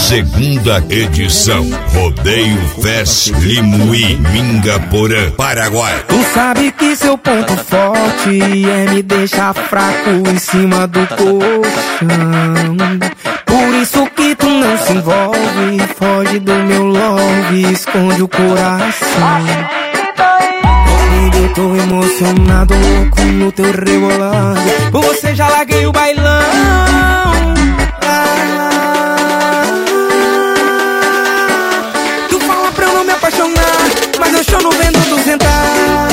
Segunda edição, Rodeio Fest Limuí, Mingaporã, Paraguai. Tu sabe que seu ponto forte é me deixar fraco em cima do colchão. Por isso que tu não se envolve, foge do meu love, esconde o coração. Eu tô emocionado, louco no teu rebolado. Por você já larguei o bailão. Tu fala pra eu não me apaixonar, mas eu choro vendo tu sentar.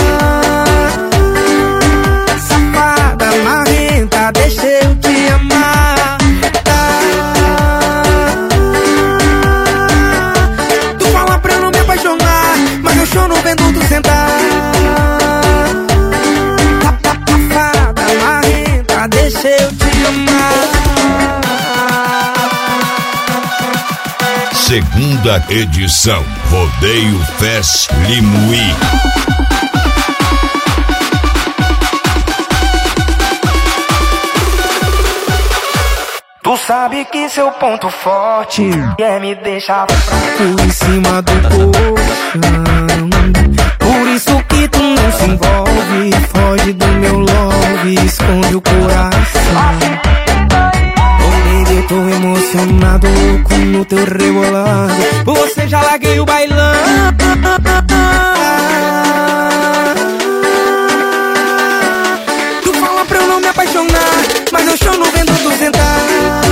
Safada, marrenta, deixa eu te amar. Tu fala pra eu não me apaixonar, mas eu choro vendo tu sentar. Deixa eu te amar. Segunda edição, Rodeio Fest Limuí. Tu sabe que seu ponto forte é me deixar fraco em cima do colchão. Por isso que tu não se envolve, foge do meu love, esconde o coração. Oh baby, eu tô emocionado, louco no teu rebolado. Por você já larguei o bailão. Tu fala pra eu não me apaixonar, mas eu choro vendo tu sentar.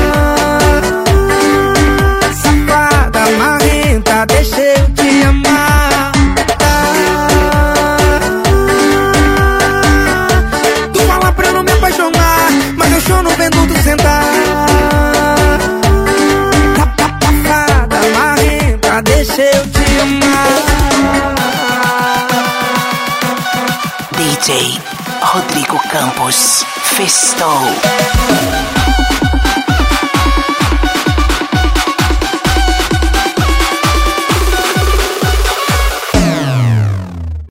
Safada, marrenta, deixa eu te amar. Tu fala pra eu não me apaixonar, mas eu choro vendo tu sentar. Safada, marrenta, deixa eu te amar. DJ Rodrigo Campos Festou.